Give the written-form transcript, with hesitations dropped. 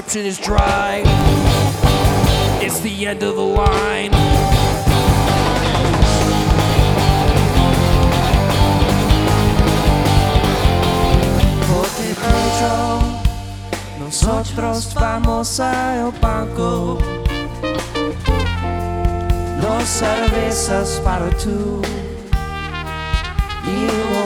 prescription is dry. It's the end of the line. Porque Pedro, nosotros vamos al banco. Dos cervezas para tú y